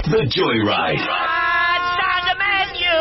The Joyride. Stand the menu.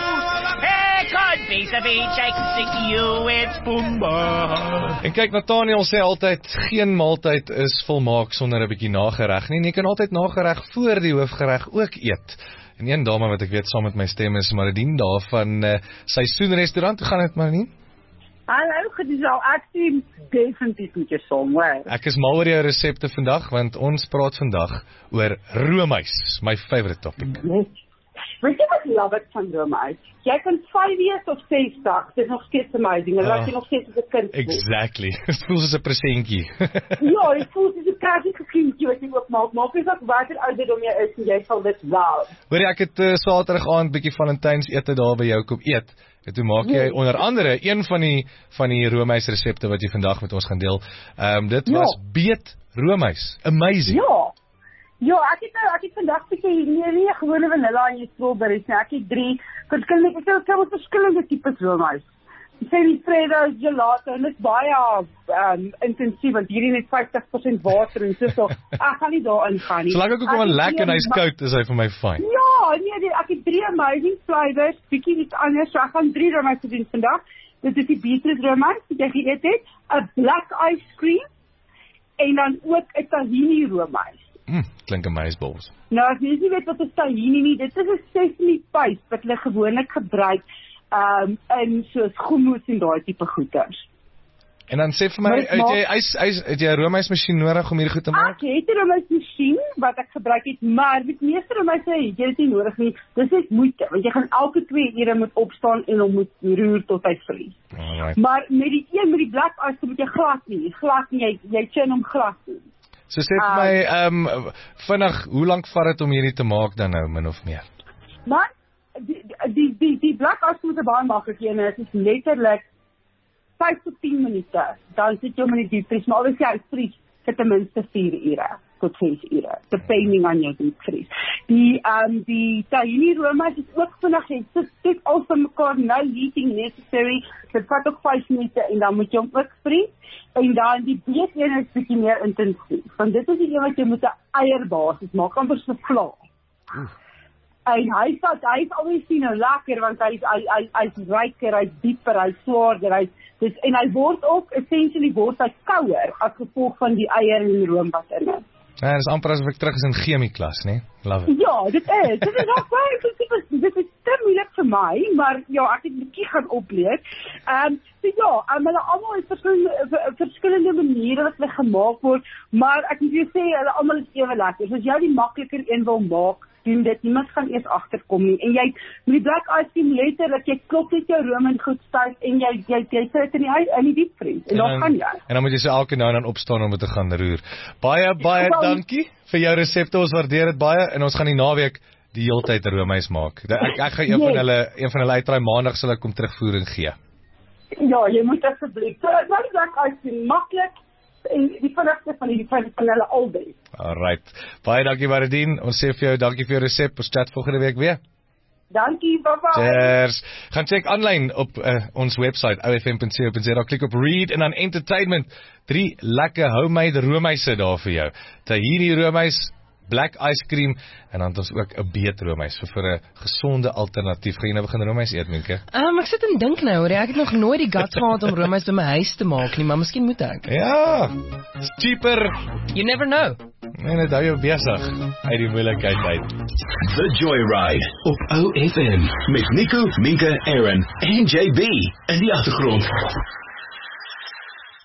Good piece of each, I can sing to you, it's Boomba. En kyk, Nathaniel sê altyd, geen maaltyd is volmaak sonder 'n bietjie nagereg nie. En jy kan altyd nagereg voor die hoofgereg ook eet. En een dame wat ek weet saam met my stem is Maridien daar van Seisoen Restaurant. Hoe gaan dit, Maridien? Hallo, dit is al ek sien definitief met jou som, hoor. Ek is mal oor jou resepte vandag, want ons praat vandag oor roomys, my favourite topic. Yes. Weet jy wat love it van roomys? Jy kan 5 years of 60, dit is nog steeds amazing, en laat jy nog steeds as 'n kind voel. Exactly, het voel soos 'n presentjie. Ja, dit voel soos 'n kragtige kindjie wat jy oopmaak, maak nie saak watter ouderdom jy is, en jy sal dit love. Hoor jy, ek het Saterdag aand bietjie Valentyns ete daar by jou kom eet. En toe maak jy onder andere een van die roomys resepte wat jy vandag met ons gaan deel. Dit was beet roomys. Amazing. Ja, ek het vandag bietjie nie gewone vanilla en jy strawberries nie. Ek het 3 verskillende tipes roomys. Jy sê die Fredo, gelato, en dit is baie intensief, want hierdie net 50% water en so. Ek gaan nie daarin gaan nie. Solank ek ook wel lekker en hy's koud, is hy vir my fyn. Ja, nee, ek het 3 amazing flavors, bietjie iets anders, so ek gaan 3 roomys doen vandag. Dit is die beetroot roomys, wat jy geëet het, 'n black ice cream, en dan ook 'n tahini roomys. Klink amazeballs. Nou, as jy nie weet wat is tahini nie, dit is 'n sesame paste wat hulle gewoonlik gebruik in soos hummus en daai tipe goeders. En dan sê vir my, het jy 'n roomysmasjien nodig om hierdie goed te maak? Ek het 'n roomysmasjien wat ek gebruik het, maar met meeste roomys het jy dit nie nodig nie. Dis net moeite, want jy gaan elke 2 ure moet opstaan en hom moet roer tot hy vries. Maar met die black ice moet jy glad nie, jy chin hom glad nie. So sê vir my, vinnig, hoe lank vat dit om hierdie te maak dan nou, min of meer? Maar, die black ice moet baie maklik een, het is letterlik 5 tot 10 minute, dan sit jy hom in die diepvries, maar as jy vries, vir ten minste 4 ure, tot 6 ure, depending on jou diepvries. Die tahini roomys is ook vinnig, dit al van mekaar, no heating necessary, dit vat ook 5 minute, en dan moet jy hom ook vries, en dan die beet een is bietjie meer intensief, want dit is die een wat jy moet 'n eierbasis maak, amper so vla. En hy is alweer sien nou lekker, want hy's ryker, hy's dieper, hy's swaarder, en hy word ook, essentially word hy kouer, as gevolg van die eier en die room wat in is. Ja, dit is amper asof ek terug is in chemie klas, nee? Love it. Ja, dit is nog baie, dit is te moeilik vir my, maar ja, ek het 'n bietjie gaan opleer. Hulle almal het verskillende maniere wat hulle gemaak word, maar ek moet jou sê, hulle almal is ewe lekker. So as jy die makliker een wil maak, doen dit, niemand gaan eers agterkom nie, en jy, met die black ice cream letterlik, jy klop net jou room in goed styf, en jy sit in die diepvries, en dan gaan jy. En dan moet jy so elke nou en dan opstaan om dit te gaan roer. Baie dankie vir jou resepte, ons waardeer dit baie, en ons gaan die naweek die heeltyd roomys maak. Ek gaan een van hulle uitraai, maandag sal ek kom terugvoering gee. Ja, jy moet asseblief, so dit is black ice cream, maklik, en die vinnigste van hulle albei. Alright, baie dankie Maridien, ons sê vir jou, dankie vir jou resep, ons chat volgende week weer. Dankie, bye-bye. Cheers. Gaan check online op ons website, ofm.co.za, klik op read en dan entertainment, 3 lekker homemade roomyse daar vir jou. Tahini roomys, black ice cream, en dan het ons ook 'n beet roomys, vir 'n gesonde alternatief. Gaan jy nou begin roomys eet, Minke? Ek sit en dink nou, ek het nog nooit die guts gehad om roomys by my huis te maak nie, maar miskien moet ek. Ja, it's cheaper. You never know. Nee, net hou jou besig uit die moeilikheid uit. The Joyride op OFM met Nico, Minke, Aaron en JB in die agtergrond.